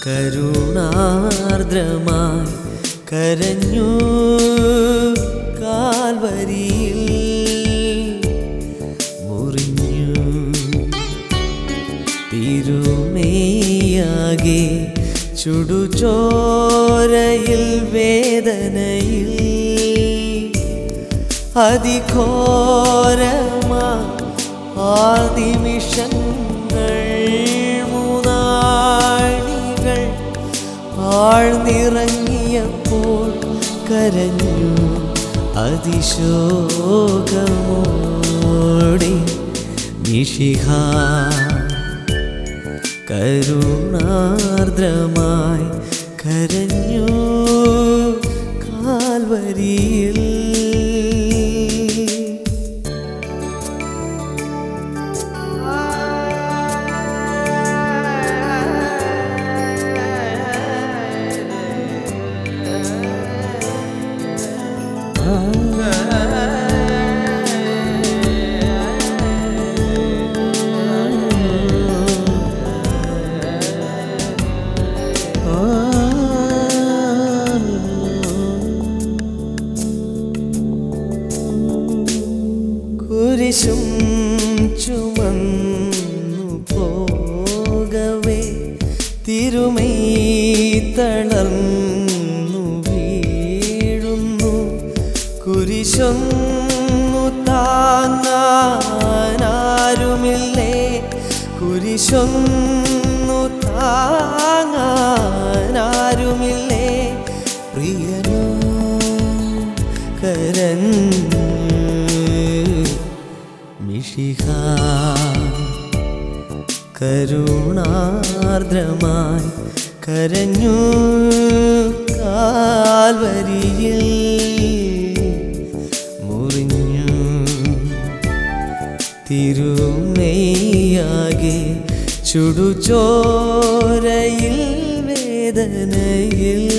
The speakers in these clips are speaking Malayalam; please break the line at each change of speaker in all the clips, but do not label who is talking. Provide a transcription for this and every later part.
കരുണാർദ്രമായി കരഞ്ഞു കാൽവരിയിൽ മുറിഞ്ഞു തിരുമേയാകെ ചുടുചോരയിൽ വേദനയിൽ അതിഘോരമാ ആ നിമിഷങ്ങൾ മൂന്നാണികൾ ആഴ്ന്നിറങ്ങിയപ്പോൾ കരഞ്ഞു അതിശോകമോടെ മിശിഹ കരുണാർദ്രമായി കരഞ്ഞു കാൽവരിയിൽ. കുരിശും ചുമന്നു പോകവേ തിരുമൈ തളർന്നു വീഴുന്നു. കുരിശൊന്നു താങ്ങാനാരുമില്ലേ, കുരിശൊന്നു താങ്ങാനാരുമില്ലേ, പ്രിയനോ കരഞ്ഞു മിശിഹ കരുണാർദ്രമായി കരഞ്ഞു കാൽവരിയിൽ മുറിഞ്ഞു തിരുമേയാകെ ചുടുചോരയിൽ വേദനയിൽ.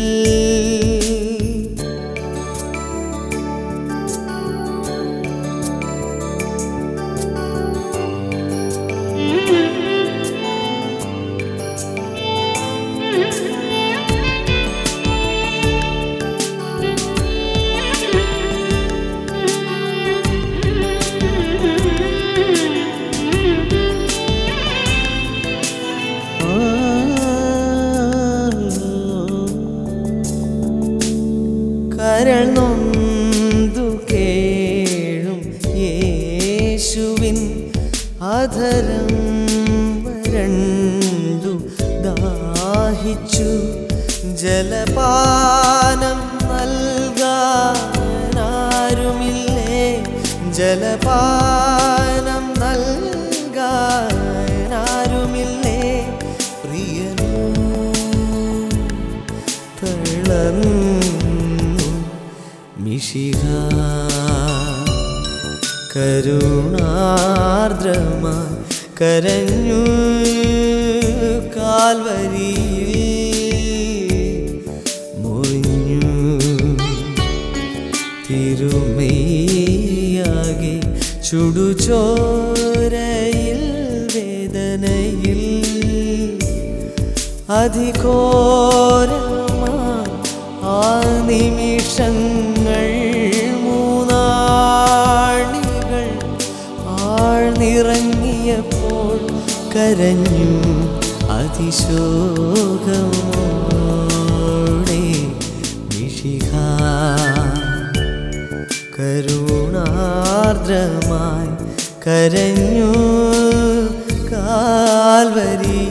കരൾ നൊന്തു കേഴും യേശുവിൻ അധരം വരണ്ടു ദാഹിച്ചു. ജലപാനം നൽകാനാരുമില്ലേ, ജലപാനം നൽകാനാരുമില്ലേ, പ്രിയനോ തളർന്നു മിശിഹ കരുണാർദ്രമായി കരഞ്ഞു കാൽവരിയിൽ മുറിഞ്ഞു തിരുമേയാകെ ചുടുചോരയിൽ വേദനയിൽ അതിഘോരമായി ആ നിമിഷങ്ങൾ മൂന്നാണികൾ ആഴ്ന്നിറങ്ങിയപ്പോൾ കരഞ്ഞു അതിശോകമോടെ മിശിഹ കരുണാർദ്രമായി കരഞ്ഞു കാൽവരി.